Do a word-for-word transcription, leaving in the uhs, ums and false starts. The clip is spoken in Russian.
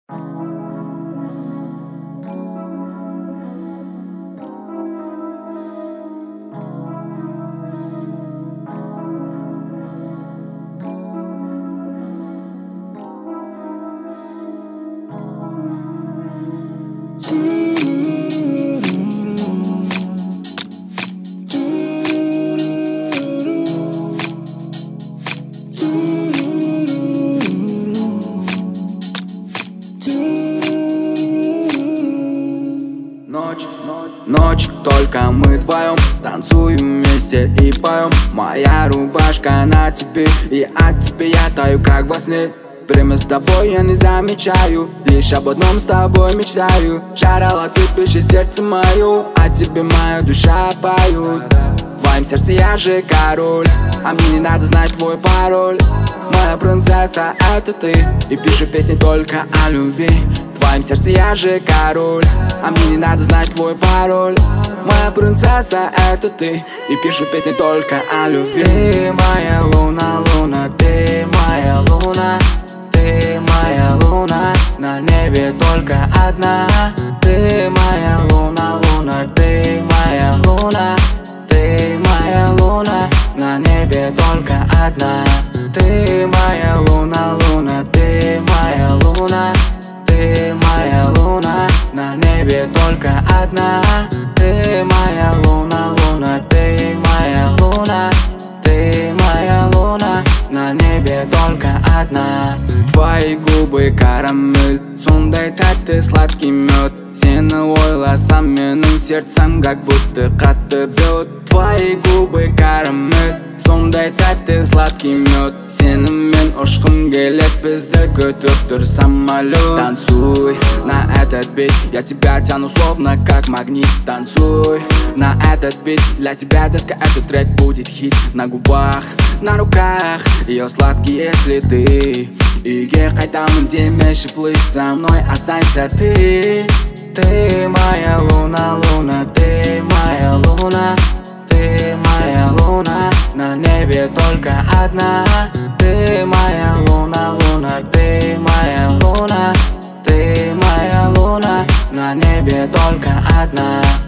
Ночь, ночь, только мы вдвоем танцуем вместе и поем. Моя рубашка на тебе, и от тебя я таю, как во сне. Время с тобой я не замечаю, лишь об одном с тобой мечтаю. Шарала ты, пишет сердце мое, а тебе моя душа поют. В твоем сердце я же король, а мне не надо знать твой пароль. Моя принцесса это ты, и пишу песни только о любви. В твоем сердце я же король, а мне не надо знать твой пароль. Моя принцесса это ты, и пишу песни только о любви. Ты моя луна, луна, ты моя луна. Ты моя луна, на небе только одна. Ты моя луна, луна, ты моя луна. Ты моя луна, на небе только одна. Ты моя луна, луна, ты моя луна. Ты моя луна, на небе только одна. Ты моя луна, луна, ты моя луна. Ты моя луна, на небе только одна. Твои губы карамель, сондай тәтті сладкий мед. Сені ойласам менің сердцем как будто қатты бьет. Твои губы карамель, сондай тәтті сладкий мед. Сенімен ұшқым келет, бізді күтіп тұр самолет. Танцуй на этот бит, я тебя тяну словно как магнит. Танцуй на этот бит, для тебя, детка, этот трек будет хит. На губах, на руках ее сладкие следы. Үйге қайтамын демеші, плыть со мной, останься ты. Ты моя луна, луна, ты моя луна. Ты моя луна, на небе только одна. Ты моя луна, луна, ты моя луна. Ты моя луна, на небе только одна.